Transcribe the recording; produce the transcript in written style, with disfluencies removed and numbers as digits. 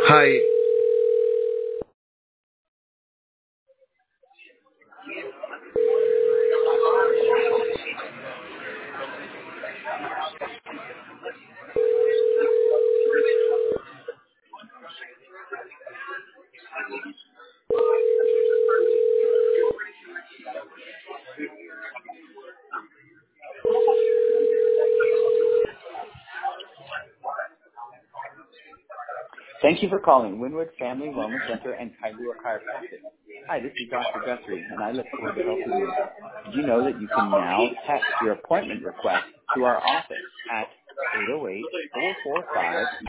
Hi. Thank you for calling Winwood Family Wellness Center and Kailua Chiropractic. Hi, this is Dr. Guthrie, and I look forward to helping you. Did you know that you can now text your appointment request to our office at 808-445